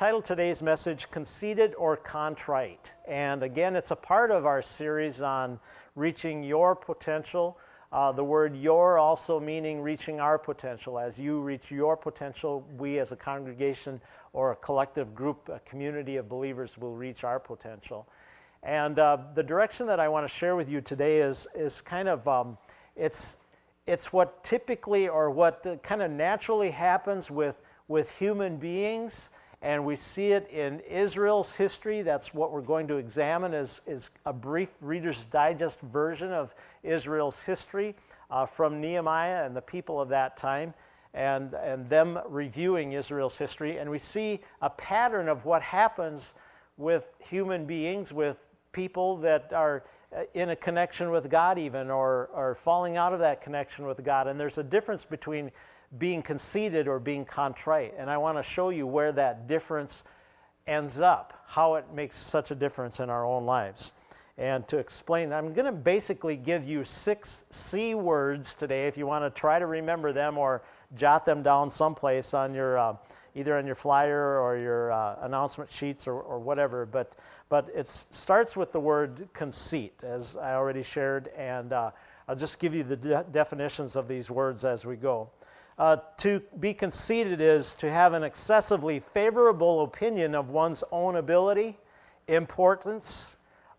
entitled today's message, Conceited or Contrite. And again, it's a part of our series on reaching your potential. The word your also meaning reaching our potential. As you reach your potential, we as a congregation or a collective group, a community of believers will reach our potential. And the direction that I want to share with you today is kind of, it's what typically or what kind of naturally happens with human beings, and we see it in Israel's history. That's what we're going to examine is a brief Reader's Digest version of Israel's history from Nehemiah and the people of that time, and them reviewing Israel's history. And we see a pattern of what happens with human beings, with people that are in a connection with God even, or falling out of that connection with God. And there's a difference between being conceited or being contrite. And I want to show you where that difference ends up, how it makes such a difference in our own lives. And to explain, I'm going to basically give you 6 C words today, if you want to try to remember them or jot them down someplace on your, either on your flyer or your announcement sheets or whatever. But it starts with the word conceit, as I already shared, and I'll just give you the definitions of these words as we go. To be conceited is to have an excessively favorable opinion of one's own ability, importance.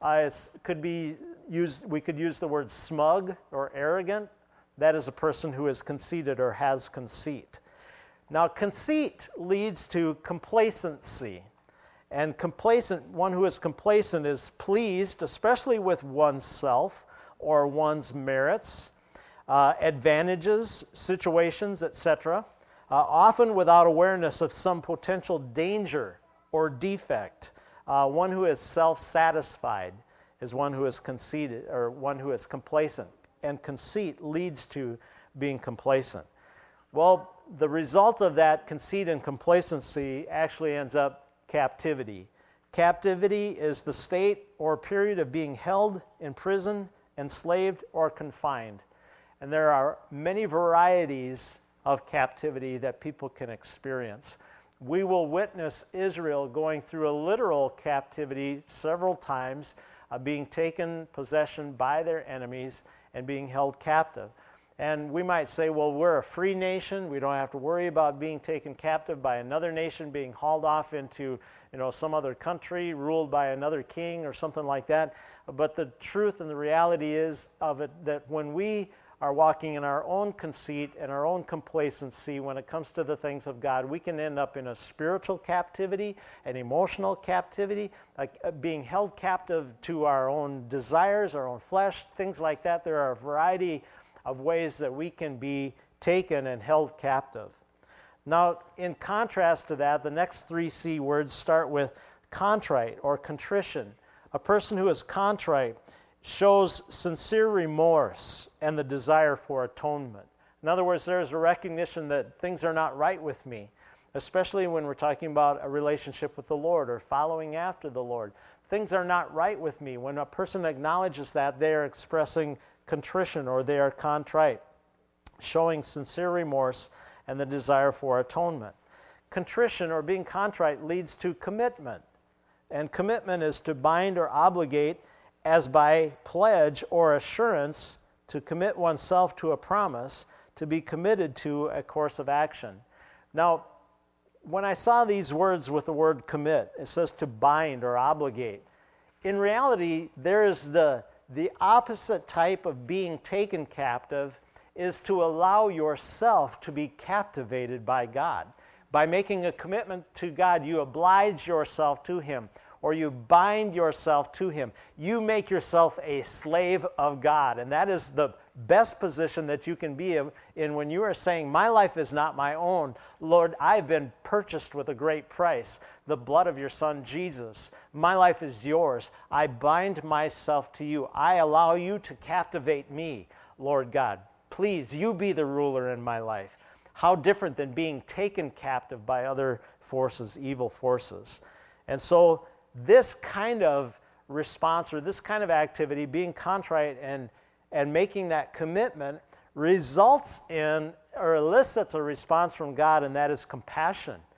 We could use the word smug or arrogant. That is a person who is conceited or has conceit. Now, conceit leads to complacency. And one who is complacent is pleased, especially with oneself or one's merits, advantages, situations, etc., often without awareness of some potential danger or defect. One who is self-satisfied is one who is conceited, or one who is complacent. And conceit leads to being complacent. Well, the result of that conceit and complacency actually ends up captivity. Captivity is the state or period of being held in prison, enslaved, or confined. And there are many varieties of captivity that people can experience. We will witness Israel going through a literal captivity several times, being taken possession by their enemies and being held captive. And we might say, well, we're a free nation. We don't have to worry about being taken captive by another nation, being hauled off into some other country ruled by another king or something like that. But the truth and the reality is of it that when we are walking in our own conceit and our own complacency when it comes to the things of God, we can end up in a spiritual captivity, an emotional captivity, like being held captive to our own desires, our own flesh, things like that. There are a variety of ways that we can be taken and held captive. Now, in contrast to that, the next 3 C words start with contrite or contrition. A person who is contrite shows sincere remorse and the desire for atonement. In other words, there is a recognition that things are not right with me, especially when we're talking about a relationship with the Lord or following after the Lord. Things are not right with me. When a person acknowledges that, they are expressing contrition or they are contrite, showing sincere remorse and the desire for atonement. Contrition or being contrite leads to commitment, and commitment is to bind or obligate as by pledge or assurance, to commit oneself to a promise, to be committed to a course of action. Now, when I saw these words with the word commit, it says to bind or obligate. In reality, there is the opposite type of being taken captive is to allow yourself to be captivated by God. By making a commitment to God, you oblige yourself to Him, or you bind yourself to Him. You make yourself a slave of God, and that is the best position that you can be in when you are saying, my life is not my own. Lord, I've been purchased with a great price, the blood of your Son, Jesus. My life is yours. I bind myself to you. I allow you to captivate me, Lord God. Please, you be the ruler in my life. How different than being taken captive by other forces, evil forces. And so this kind of response or this kind of activity, being contrite and making that commitment, results in or elicits a response from God, and that is compassion.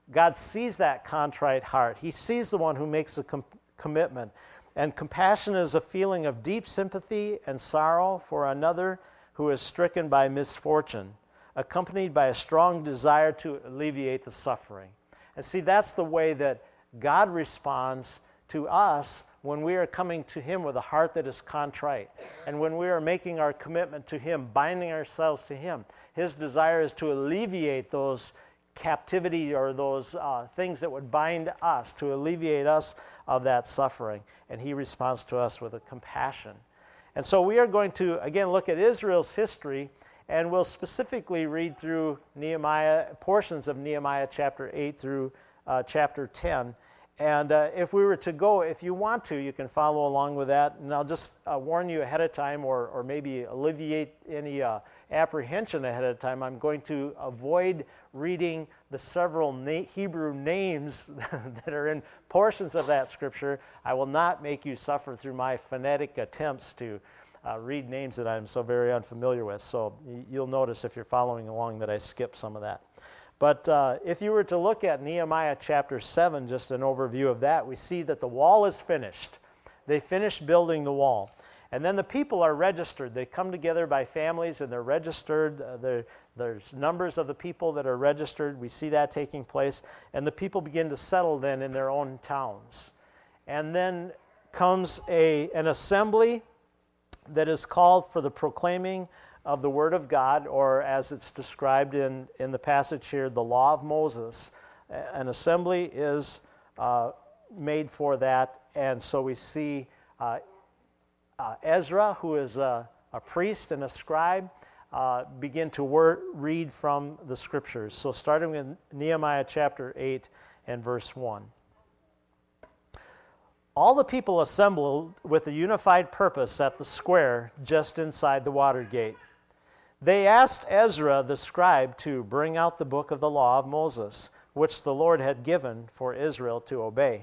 God sees that contrite heart. He sees the one who makes a commitment. And compassion is a feeling of deep sympathy and sorrow for another who is stricken by misfortune, accompanied by a strong desire to alleviate the suffering. And see, that's the way that God responds to us when we are coming to Him with a heart that is contrite. And when we are making our commitment to Him, binding ourselves to Him, His desire is to alleviate those captivity or those things that would bind us, to alleviate us of that suffering. And He responds to us with a compassion. And so we are going to, again, look at Israel's history, and we'll specifically read through Nehemiah, portions of Nehemiah chapter 8 through chapter 10. And if we were to go, if you want to, you can follow along with that. And I'll just warn you ahead of time, or maybe alleviate any apprehension ahead of time. I'm going to avoid reading the several Hebrew names that are in portions of that scripture. I will not make you suffer through my phonetic attempts to read names that I'm so very unfamiliar with. So you'll notice if you're following along that I skip some of that. But if you were to look at Nehemiah chapter 7, just an overview of that, we see that the wall is finished. They finished building the wall. And then the people are registered. They come together by families and they're registered. There's numbers of the people that are registered. We see that taking place. And the people begin to settle then in their own towns. And then comes an assembly that is called for the proclaiming of the Word of God, or as it's described in the passage here, the law of Moses. An assembly is made for that, and so we see Ezra, who is a priest and a scribe, begin to read from the Scriptures. So starting with Nehemiah chapter 8 and verse 1. All the people assembled with a unified purpose at the square just inside the water gate. They asked Ezra the scribe to bring out the book of the law of Moses, which the Lord had given for Israel to obey.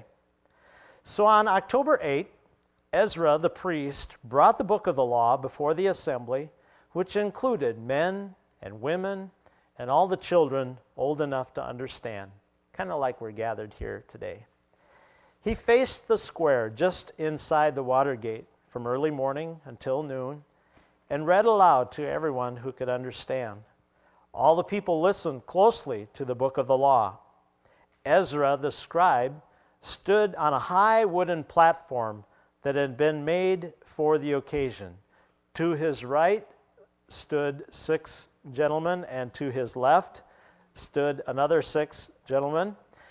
So on October 8, Ezra the priest brought the book of the law before the assembly, which included men and women and all the children old enough to understand, kind of like we're gathered here today. He faced the square just inside the water gate from early morning until noon, and read aloud to everyone who could understand. All the people listened closely to the book of the law. Ezra the scribe stood on a high wooden platform that had been made for the occasion. To his right stood 6 gentlemen, and to his left stood another 6 gentlemen.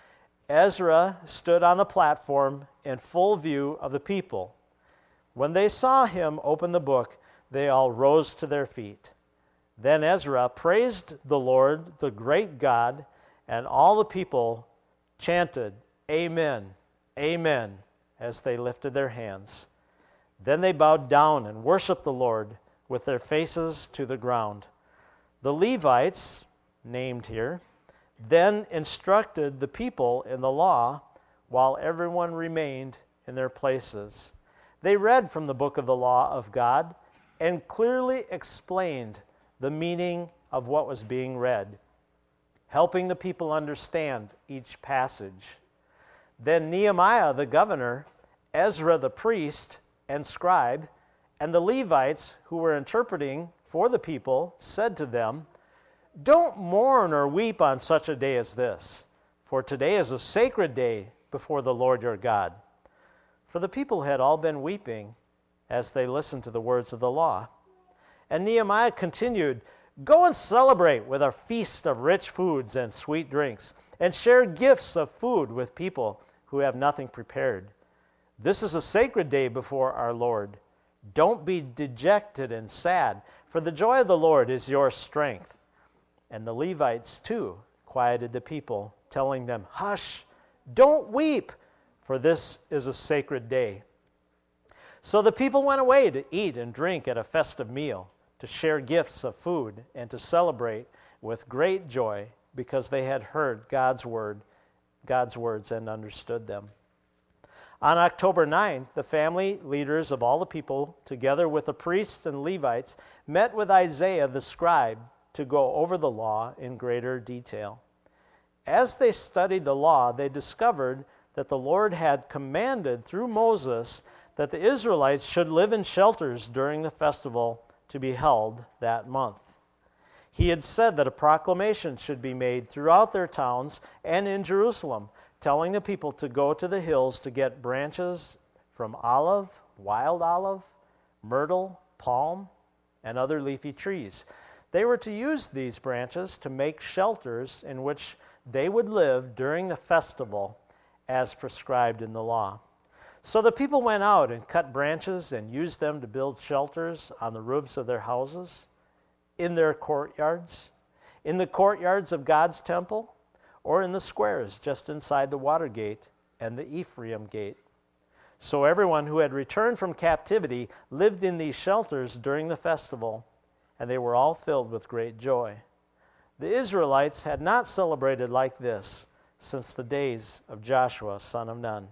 Ezra stood on the platform in full view of the people. When they saw him open the book, they all rose to their feet. Then Ezra praised the Lord, the great God, and all the people chanted, "Amen, Amen," as they lifted their hands. Then they bowed down and worshiped the Lord with their faces to the ground. The Levites, named here, then instructed the people in the law while everyone remained in their places. They read from the book of the law of God and clearly explained the meaning of what was being read, helping the people understand each passage. Then Nehemiah the governor, Ezra the priest and scribe, and the Levites who were interpreting for the people said to them, "Don't mourn or weep on such a day as this, for today is a sacred day before the Lord your God." For the people had all been weeping as they listened to the words of the law. And Nehemiah continued, "Go and celebrate with a feast of rich foods and sweet drinks, and share gifts of food with people who have nothing prepared. This is a sacred day before our Lord. Don't be dejected and sad, for the joy of the Lord is your strength." And the Levites too quieted the people, telling them, "Hush, don't weep, for this is a sacred day." So the people went away to eat and drink at a festive meal, to share gifts of food, and to celebrate with great joy, because they had heard God's words and understood them. On October 9th, the family leaders of all the people, together with the priests and Levites, met with Isaiah the scribe to go over the law in greater detail. As they studied the law, they discovered that the Lord had commanded through Moses that the Israelites should live in shelters during the festival to be held that month. He had said that a proclamation should be made throughout their towns and in Jerusalem, telling the people to go to the hills to get branches from olive, wild olive, myrtle, palm, and other leafy trees. They were to use these branches to make shelters in which they would live during the festival as prescribed in the law. So the people went out and cut branches and used them to build shelters on the roofs of their houses, in their courtyards, in the courtyards of God's temple, or in the squares just inside the Water Gate and the Ephraim Gate. So everyone who had returned from captivity lived in these shelters during the festival, and they were all filled with great joy. The Israelites had not celebrated like this since the days of Joshua, son of Nun.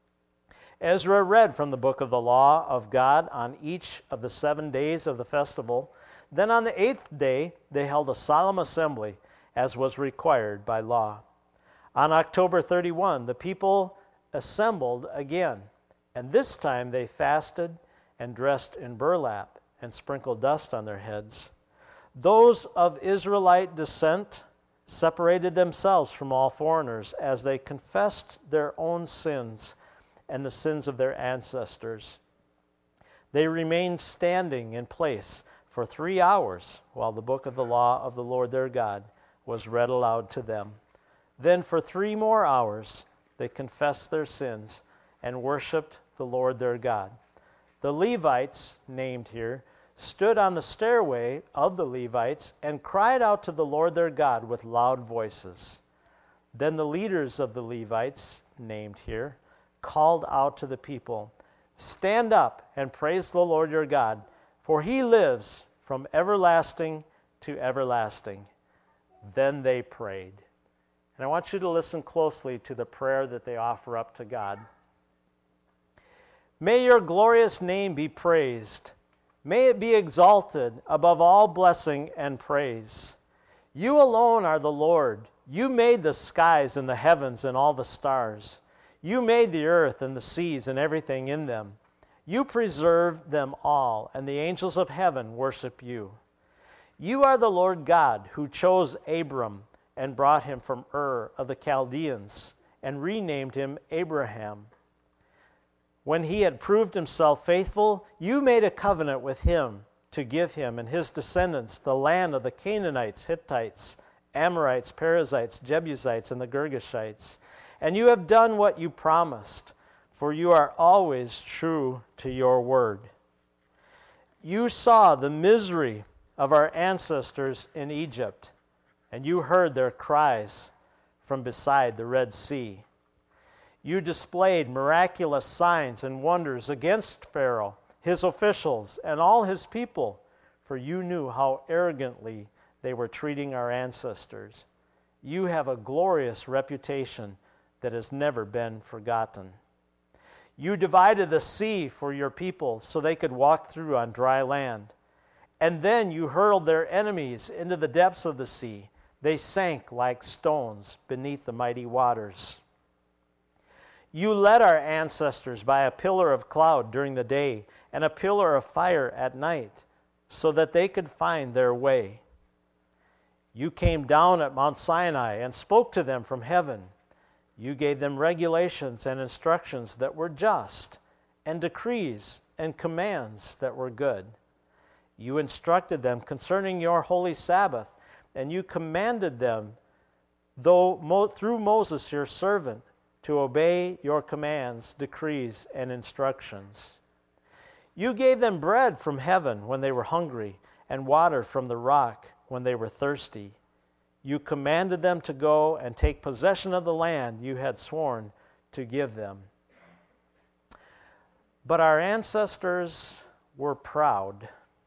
Ezra read from the book of the law of God on each of the 7 days of the festival. Then on the 8th day, they held a solemn assembly, as was required by law. On October 31, the people assembled again, and this time they fasted and dressed in burlap and sprinkled dust on their heads. Those of Israelite descent separated themselves from all foreigners as they confessed their own sins and the sins of their ancestors. They remained standing in place for 3 hours while the book of the law of the Lord their God was read aloud to them. Then for 3 more hours they confessed their sins and worshiped the Lord their God. The Levites, named here, stood on the stairway of the Levites and cried out to the Lord their God with loud voices. Then the leaders of the Levites, named here, called out to the people, "Stand up and praise the Lord your God, for he lives from everlasting to everlasting." Then they prayed. And I want you to listen closely to the prayer that they offer up to God. May your glorious name be praised. May it be exalted above all blessing and praise. You alone are the Lord. You made the skies and the heavens and all the stars. You made the earth and the seas and everything in them. You preserve them all, and the angels of heaven worship you. You are the Lord God who chose Abram and brought him from Ur of the Chaldeans and renamed him Abraham. When he had proved himself faithful, you made a covenant with him to give him and his descendants the land of the Canaanites, Hittites, Amorites, Perizzites, Jebusites, and the Girgashites. And you have done what you promised, for you are always true to your word. You saw the misery of our ancestors in Egypt, and you heard their cries from beside the Red Sea. You displayed miraculous signs and wonders against Pharaoh, his officials, and all his people, for you knew how arrogantly they were treating our ancestors. You have a glorious reputation that has never been forgotten. You divided the sea for your people so they could walk through on dry land. And then you hurled their enemies into the depths of the sea. They sank like stones beneath the mighty waters. You led our ancestors by a pillar of cloud during the day and a pillar of fire at night, so that they could find their way. You came down at Mount Sinai and spoke to them from heaven. You gave them regulations and instructions that were just, and decrees and commands that were good. You instructed them concerning your holy Sabbath, and you commanded them, through Moses your servant, to obey your commands, decrees, and instructions. You gave them bread from heaven when they were hungry, and water from the rock when they were thirsty. You commanded them to go and take possession of the land you had sworn to give them. But our ancestors were proud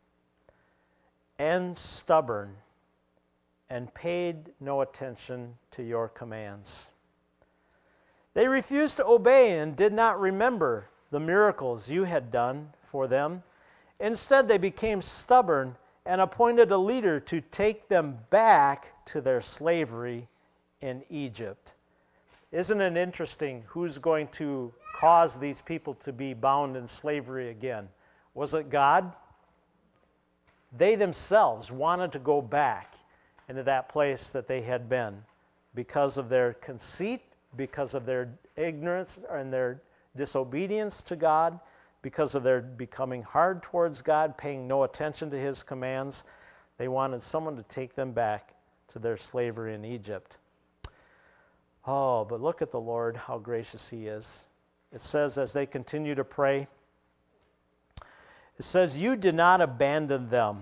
and stubborn and paid no attention to your commands. They refused to obey and did not remember the miracles you had done for them. Instead, they became stubborn and appointed a leader to take them back to their slavery in Egypt. Isn't it interesting who's going to cause these people to be bound in slavery again? Was it God? They themselves wanted to go back into that place that they had been because of their conceit, because of their ignorance and their disobedience to God, because of their becoming hard towards God, paying no attention to His commands. They wanted someone to take them back to their slavery in Egypt. Oh, but look at the Lord, how gracious He is. It says, as they continue to pray, it says, you did not abandon them,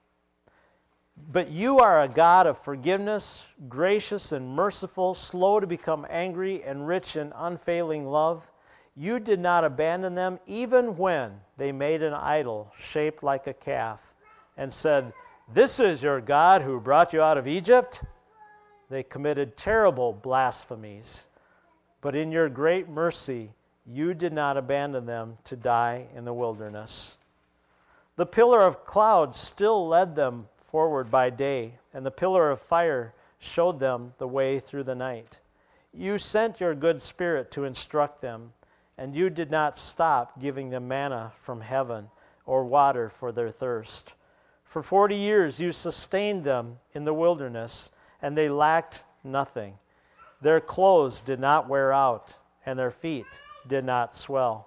but you are a God of forgiveness, gracious and merciful, slow to become angry and rich in unfailing love. You did not abandon them even when they made an idol shaped like a calf and said, this is your God who brought you out of Egypt? They committed terrible blasphemies. But in your great mercy, you did not abandon them to die in the wilderness. The pillar of cloud still led them forward by day, and the pillar of fire showed them the way through the night. You sent your good Spirit to instruct them, and you did not stop giving them manna from heaven or water for their thirst. For 40 years you sustained them in the wilderness, and they lacked nothing. Their clothes did not wear out, and their feet did not swell.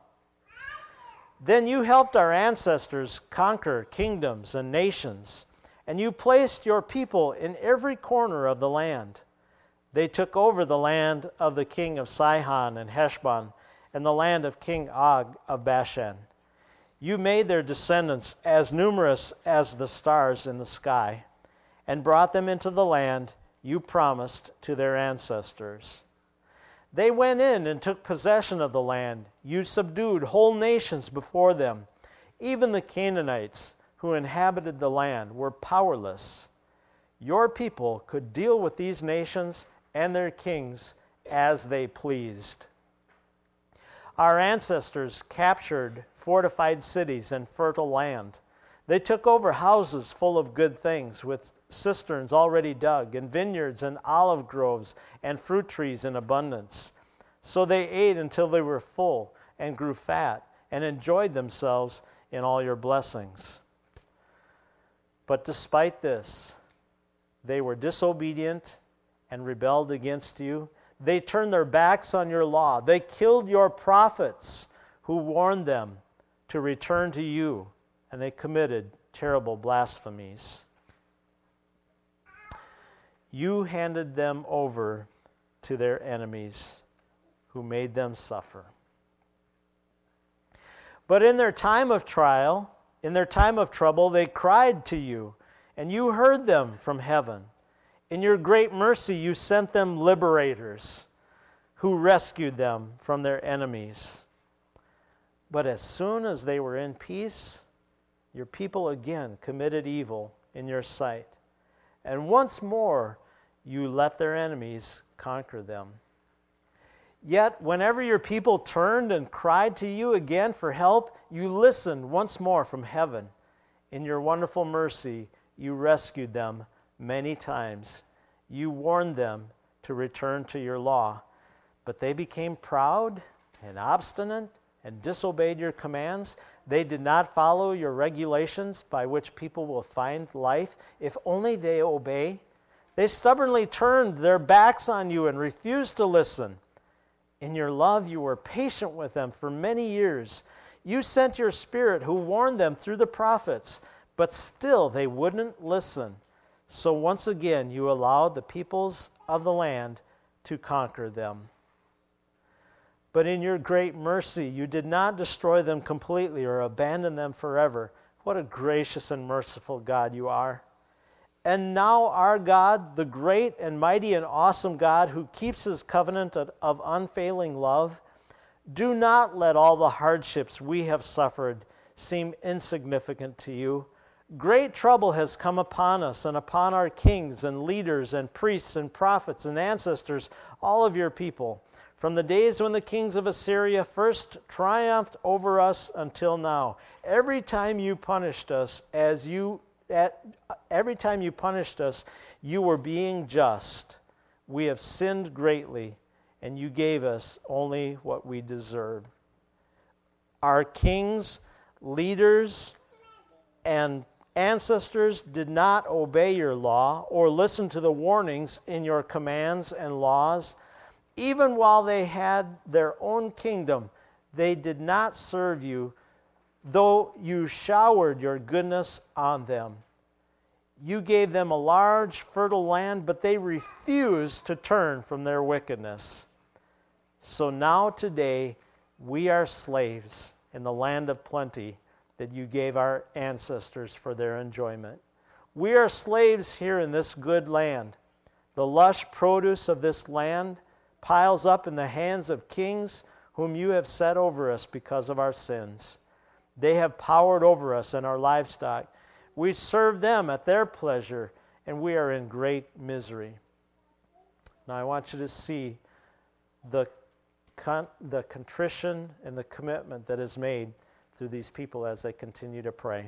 Then you helped our ancestors conquer kingdoms and nations, and you placed your people in every corner of the land. They took over the land of the king of Sihon and Heshbon, and the land of King Og of Bashan. You made their descendants as numerous as the stars in the sky, and brought them into the land you promised to their ancestors. They went in and took possession of the land. You subdued whole nations before them. Even the Canaanites who inhabited the land were powerless. Your people could deal with these nations and their kings as they pleased. Our ancestors captured fortified cities and fertile land. They took over houses full of good things, with cisterns already dug, and vineyards and olive groves and fruit trees in abundance. So they ate until they were full and grew fat and enjoyed themselves in all your blessings. But despite this, they were disobedient and rebelled against you. They turned their backs on your law. They killed your prophets who warned them to return to you, and they committed terrible blasphemies. You handed them over to their enemies who made them suffer. But in their time of trial, in their time of trouble, they cried to you, and you heard them from heaven. In your great mercy, you sent them liberators who rescued them from their enemies. But as soon as they were in peace, your people again committed evil in your sight. And once more, you let their enemies conquer them. Yet, whenever your people turned and cried to you again for help, you listened once more from heaven. In your wonderful mercy, you rescued them many times. You warned them to return to your law. But they became proud and obstinate and disobeyed your commands. They did not follow your regulations by which people will find life if only they obey. They stubbornly turned their backs on you and refused to listen. In your love, you were patient with them for many years. You sent your Spirit who warned them through the prophets, but still they wouldn't listen. So once again, you allowed the peoples of the land to conquer them. But in your great mercy, you did not destroy them completely or abandon them forever. What a gracious and merciful God you are. And now our God, the great and mighty and awesome God who keeps his covenant of unfailing love, do not let all the hardships we have suffered seem insignificant to you. Great trouble has come upon us and upon our kings and leaders and priests and prophets and ancestors, all of your people, from the days when the kings of Assyria first triumphed over us until now. Every time you punished us, you were being just. We have sinned greatly, and you gave us only what we deserve. Our kings, leaders, and ancestors did not obey your law or listen to the warnings in your commands and laws. Even while they had their own kingdom, they did not serve you, though you showered your goodness on them. You gave them a large, fertile land, but they refused to turn from their wickedness. So now today we are slaves in the land of plenty that you gave our ancestors for their enjoyment. We are slaves here in this good land. The lush produce of this land piles up in the hands of kings whom you have set over us because of our sins. They have powered over us and our livestock. We serve them at their pleasure, and we are in great misery. Now I want you to see the contrition and the commitment that is made through these people as they continue to pray.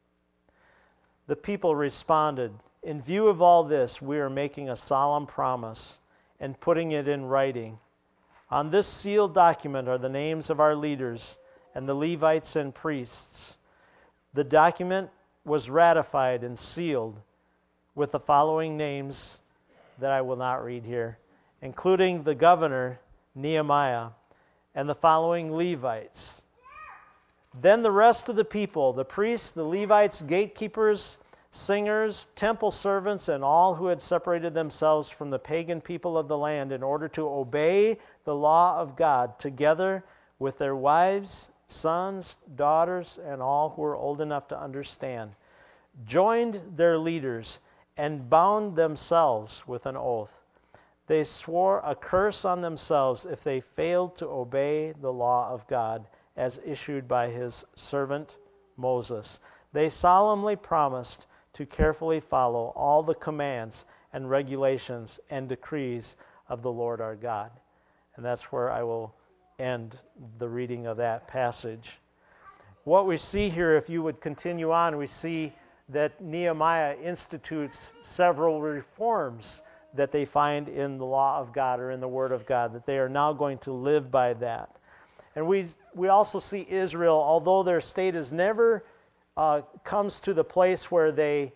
The people responded, "In view of all this, we are making a solemn promise and putting it in writing. On this sealed document are the names of our leaders and the Levites and priests." The document was ratified and sealed with the following names that I will not read here, including the governor, Nehemiah, and the following Levites. Then the rest of the people, the priests, the Levites, gatekeepers, singers, temple servants, and all who had separated themselves from the pagan people of the land in order to obey the law of God, together with their wives, sons, daughters, and all who were old enough to understand, joined their leaders and bound themselves with an oath. They swore a curse on themselves if they failed to obey the law of God as issued by his servant Moses. They solemnly promised to carefully follow all the commands and regulations and decrees of the Lord our God. And that's where I will end the reading of that passage. What we see here, if you would continue on, we see that Nehemiah institutes several reforms that they find in the law of God or in the Word of God, that they are now going to live by that. And we also see Israel, although their state has never comes to the place where they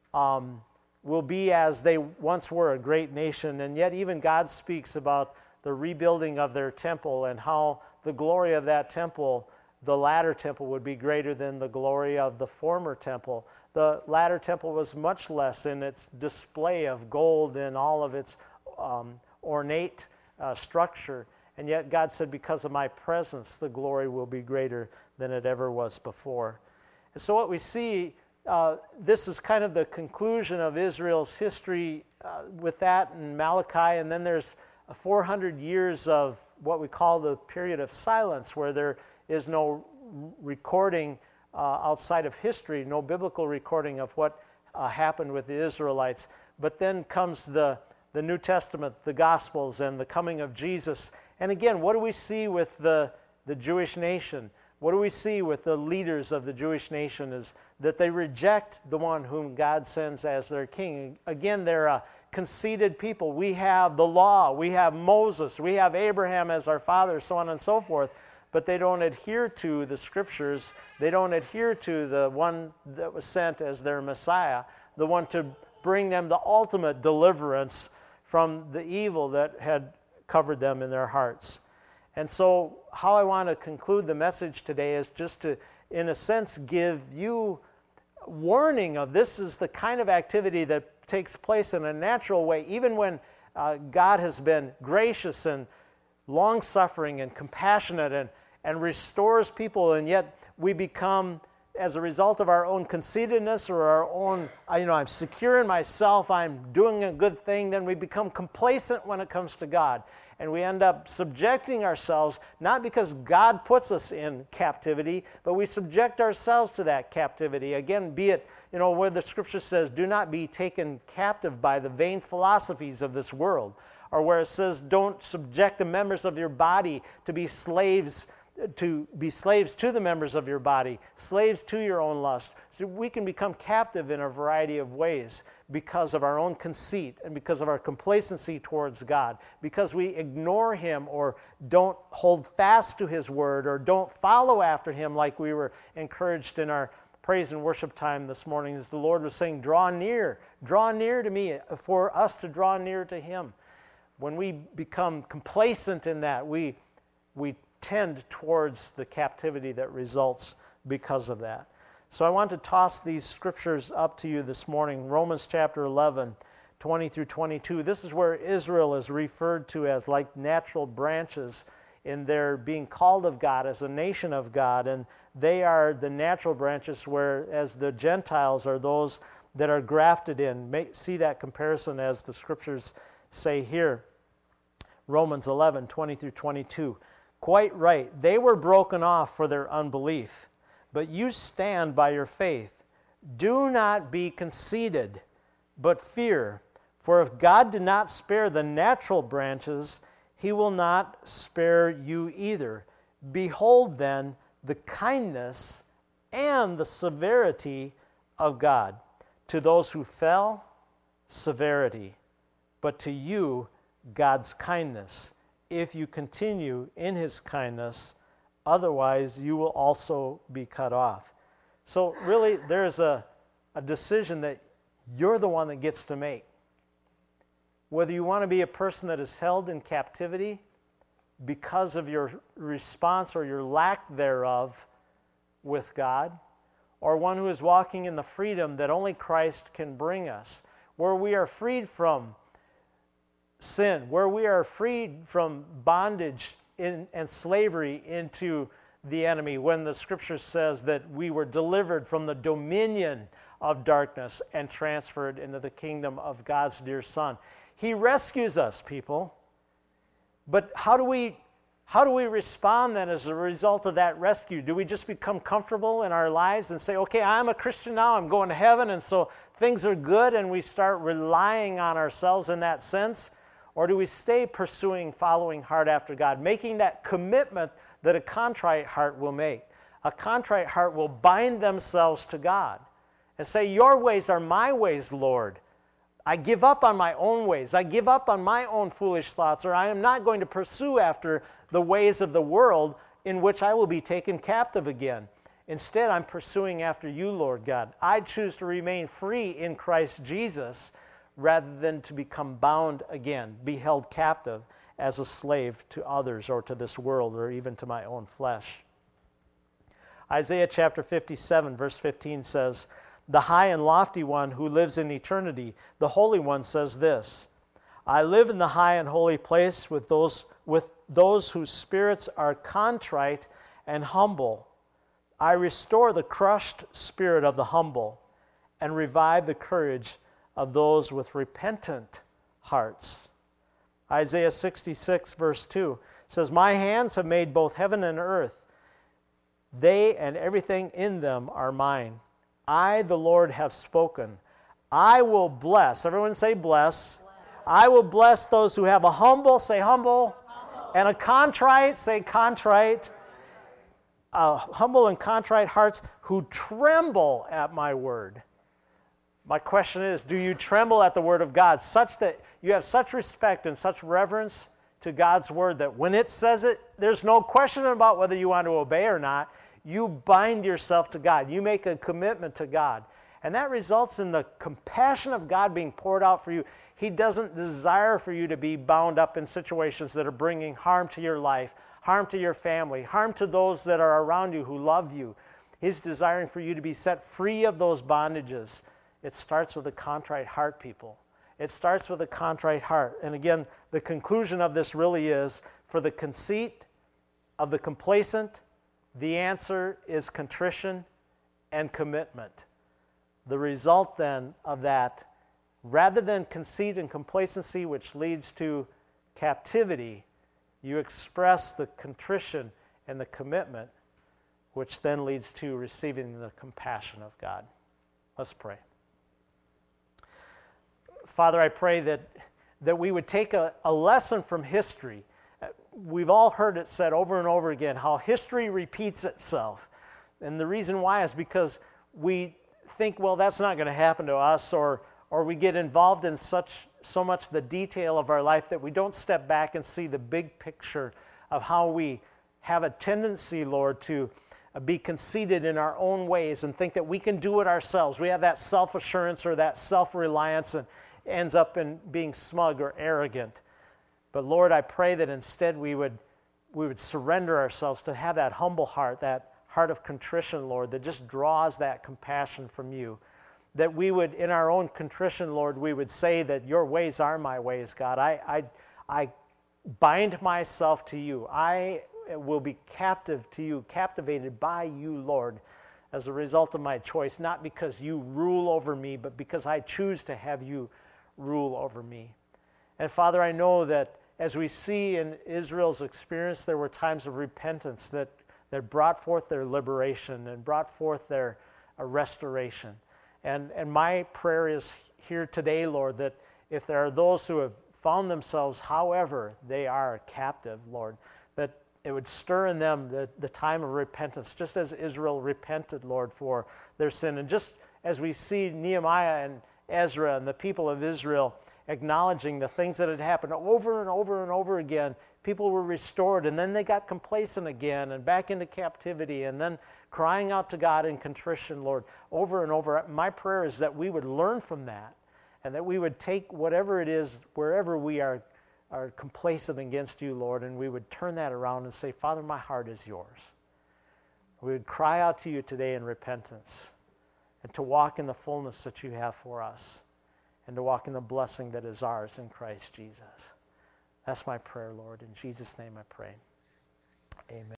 will be as they once were, a great nation, and yet even God speaks about the rebuilding of their temple and how the glory of that temple, the latter temple, would be greater than the glory of the former temple. The latter temple was much less in its display of gold and all of its ornate structure. And yet God said, because of my presence, the glory will be greater than it ever was before. And so what we see, this is kind of the conclusion of Israel's history with that in Malachi, and then there's 400 years of what we call the period of silence, where there is no recording outside of history, no biblical recording of what happened with the Israelites. But then comes the New Testament, the Gospels, and the coming of Jesus. And again, what do we see with the Jewish nation? What do we see with the leaders of the Jewish nation is that they reject the one whom God sends as their king. Again, they're a conceited people. We have the law, we have Moses, we have Abraham as our father, so on and so forth. But they don't adhere to the scriptures. They don't adhere to the one that was sent as their Messiah, the one to bring them the ultimate deliverance from the evil that had covered them in their hearts. And so how I want to conclude the message today is just to, in a sense, give you warning of this is the kind of activity that takes place in a natural way, even when God has been gracious and long-suffering and compassionate and restores people, and yet we become, as a result of our own conceitedness or our own, I'm secure in myself, I'm doing a good thing, then we become complacent when it comes to God. And we end up subjecting ourselves, not because God puts us in captivity, but we subject ourselves to that captivity. Again, be it, where the scripture says, do not be taken captive by the vain philosophies of this world. Or where it says, don't subject the members of your body to be slaves to the members of your body, slaves to your own lust. So we can become captive in a variety of ways, because of our own conceit and because of our complacency towards God, because we ignore Him or don't hold fast to His word or don't follow after Him like we were encouraged in our praise and worship time this morning as the Lord was saying, draw near to me, for us to draw near to Him. When we become complacent in that, we tend towards the captivity that results because of that. So I want to toss these scriptures up to you this morning. Romans chapter 11, 20 through 22. This is where Israel is referred to as like natural branches in their being called of God as a nation of God. And they are the natural branches, whereas the Gentiles are those that are grafted in. See that comparison as the scriptures say here. Romans 11, 20 through 22. Quite right. They were broken off for their unbelief, but you stand by your faith. Do not be conceited, but fear. For if God did not spare the natural branches, He will not spare you either. Behold then the kindness and the severity of God. To those who fell, severity. But to you, God's kindness, if you continue in His kindness. Otherwise, you will also be cut off. So really, there's a decision that you're the one that gets to make. Whether you want to be a person that is held in captivity because of your response or your lack thereof with God, or one who is walking in the freedom that only Christ can bring us, where we are freed from sin, where we are freed from bondage and slavery into the enemy, when the scripture says that we were delivered from the dominion of darkness and transferred into the kingdom of God's dear Son. He rescues us, people. But how do we respond then as a result of that rescue? Do we just become comfortable in our lives and say, okay, I'm a Christian now, I'm going to heaven, and so things are good, and we start relying on ourselves in that sense? Or do we stay pursuing, following hard after God, making that commitment that a contrite heart will make? A contrite heart will bind themselves to God and say, your ways are my ways, Lord. I give up on my own ways. I give up on my own foolish thoughts, or I am not going to pursue after the ways of the world in which I will be taken captive again. Instead, I'm pursuing after you, Lord God. I choose to remain free in Christ Jesus rather than to become bound again, be held captive as a slave to others or to this world or even to my own flesh. Isaiah chapter 57, verse 15 says, the high and lofty one who lives in eternity, the Holy One, says this, I live in the high and holy place with those whose spirits are contrite and humble. I restore the crushed spirit of the humble and revive the courage of those with repentant hearts. Isaiah 66, verse 2 says, my hands have made both heaven and earth. They and everything in them are mine. I, the Lord, have spoken. I will bless. Everyone say bless. I will bless those who have a humble, say humble, and a contrite, say contrite. Humble and contrite hearts who tremble at my word. My question is, do you tremble at the word of God such that you have such respect and such reverence to God's word that when it says it, there's no question about whether you want to obey or not. You bind yourself to God. You make a commitment to God. And that results in the compassion of God being poured out for you. He doesn't desire for you to be bound up in situations that are bringing harm to your life, harm to your family, harm to those that are around you who love you. He's desiring for you to be set free of those bondages. It starts with a contrite heart, people. It starts with a contrite heart. And again, the conclusion of this really is, for the conceit of the complacent, the answer is contrition and commitment. The result then of that, rather than conceit and complacency, which leads to captivity, you express the contrition and the commitment, which then leads to receiving the compassion of God. Let's pray. Father, I pray that we would take a lesson from history. We've all heard it said over and over again, how history repeats itself. And the reason why is because we think, well, that's not going to happen to us, or or we get involved in so much the detail of our life that we don't step back and see the big picture of how we have a tendency, Lord, to be conceited in our own ways and think that we can do it ourselves. We have that self-assurance or that self-reliance and ends up in being smug or arrogant. But Lord, I pray that instead we would surrender ourselves to have that humble heart, that heart of contrition, Lord, that just draws that compassion from you. That we would, in our own contrition, Lord, we would say that your ways are my ways, God. I bind myself to you. I will be captive to you, captivated by you, Lord, as a result of my choice, not because you rule over me, but because I choose to have you rule over me. And Father, I know that as we see in Israel's experience, there were times of repentance that brought forth their liberation and brought forth their restoration. And my prayer is here today, Lord, that if there are those who have found themselves, however they are captive, Lord, that it would stir in them the time of repentance, just as Israel repented, Lord, for their sin. And just as we see Nehemiah and Ezra and the people of Israel acknowledging the things that had happened over and over and over again, people were restored, and then they got complacent again and back into captivity, and then crying out to God in contrition, Lord, over and over. My prayer is that we would learn from that, and that we would take whatever it is, wherever we are complacent against you, Lord, and we would turn that around and say, Father, my heart is yours. We would cry out to you today in repentance, and to walk in the fullness that you have for us, and to walk in the blessing that is ours in Christ Jesus. That's my prayer, Lord. In Jesus' name I pray. Amen.